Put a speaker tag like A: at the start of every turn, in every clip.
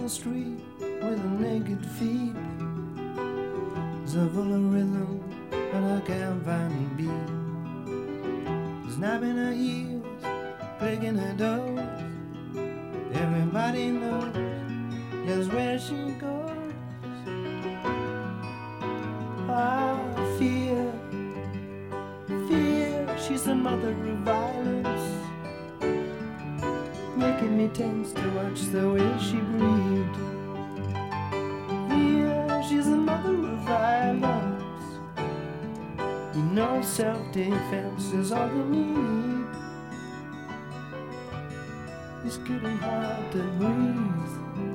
A: the street with naked feet. So full of rhythm, but I can't find a beat. Snapping her heels, clicking her toes. Everybody knows just where she goes. Ah, fear, she's the mother of violence, making me tense to watch the way she breathed. Fear, she's the mother of violence. You know self-defense is all you need. It's getting hard to breathe.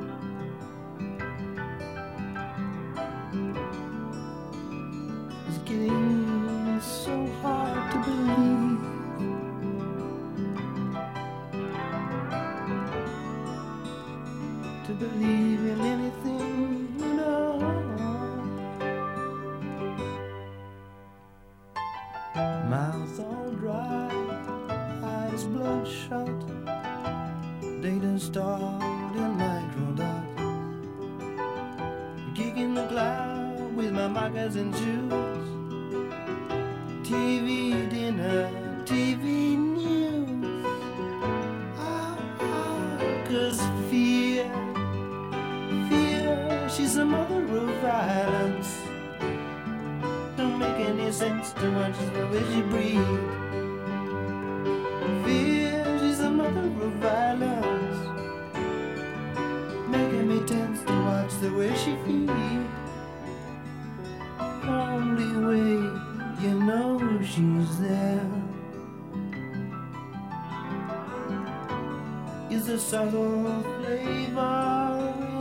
A: It's getting so hard to believe. To believe in anything, you know. Mouth all dry, eyes bloodshot, data starred in microdot. Kicking the cloud with my moccasins and shoes. TV dinner, TV news. Cause fear, she's the mother of violence. Don't make any sense to watch the way she breathes. Fear, she's the mother of violence, making me tense to watch the way she feels. Only way you know she's there is the subtle flavor